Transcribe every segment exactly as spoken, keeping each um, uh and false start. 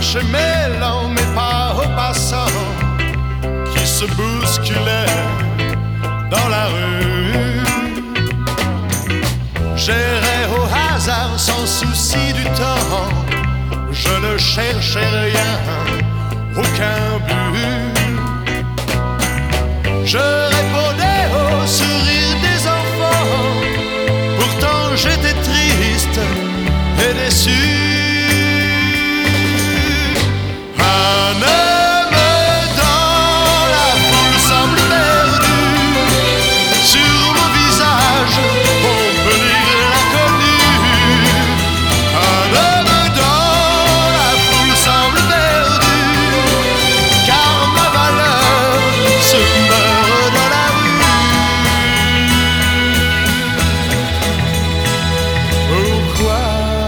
j'aimais l'an, mais pas aux passants qui se bousculaient dans la rue. J'errais au hasard sans souci du temps, je ne cherchais rien, aucun but. Je répondais au sourire des enfants, pourtant j'étais triste et déçu. Un homme dans la foule semble perdu, sur mon visage on peut lire l'inconnu. Un homme dans la foule semble perdu, car ma valeur se meurt dans la rue. Pourquoi?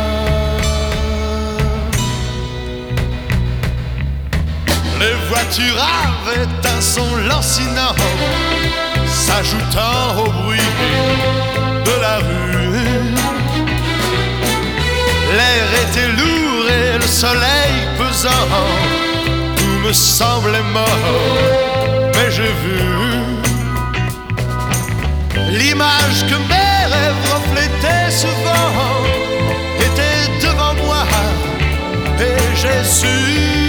Les voitures avaient un son lancinant, s'ajoutant au bruit de la rue. L'air était lourd et le soleil pesant, tout me semblait mort, mais j'ai vu l'image que mes rêves reflétaient souvent était devant moi, et j'ai su